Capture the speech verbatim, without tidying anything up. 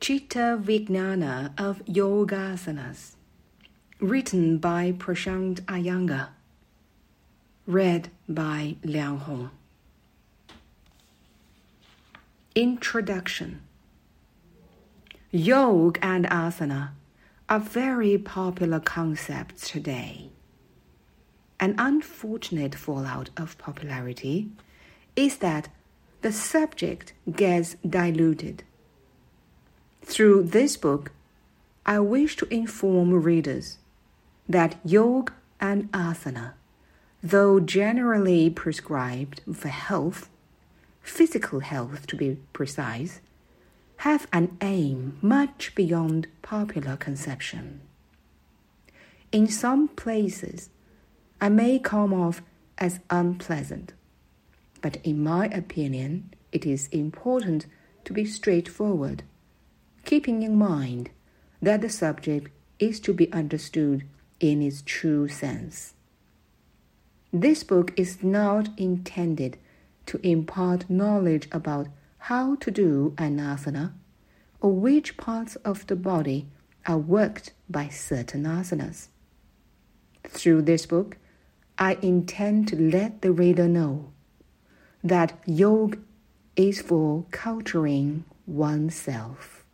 Chitta Vijnana of Yogasanas, written by Prashant Iyengar, read by Liang Hong. Introduction. Yoga and asana are very popular concepts today. An unfortunate fallout of popularity is that the subject gets diluted. Through this book, I wish to inform readers that yoga and asana, though generally prescribed for health, physical health to be precise, have an aim much beyond popular conception. In some places, I may come off as unpleasant, but in my opinion, it is important to be straightforward, keeping in mind that the subject is to be understood in its true sense. This book is not intended to impart knowledge about how to do an asana or which parts of the body are worked by certain asanas. Through this book, I intend to let the reader know that yoga is for culturing oneself.